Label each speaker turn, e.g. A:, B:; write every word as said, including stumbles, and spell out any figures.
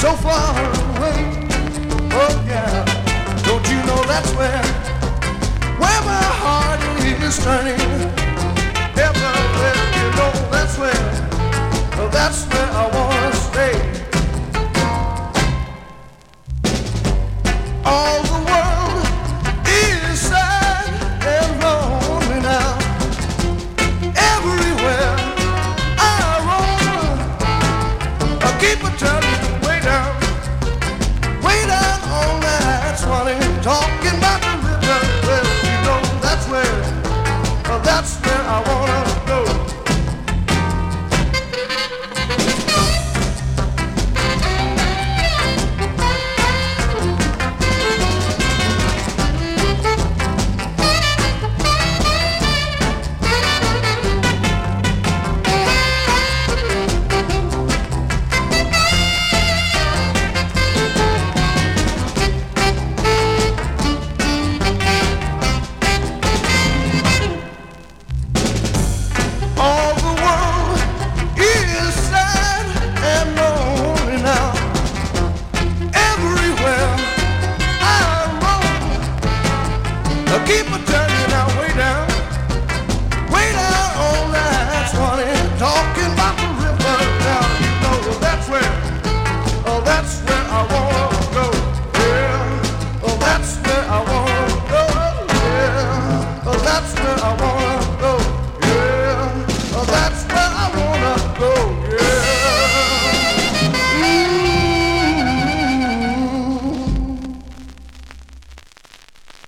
A: so far away. Oh yeah, don't you know that's where, where my heart is turning. Everywhere, you know that's where, that's where I wanna stay. All the world is sad and lonely now. Everywhere I roam, I keep a turning way down, way down on that swanee, talking about the river. Well, you know that's where, that's where I wanna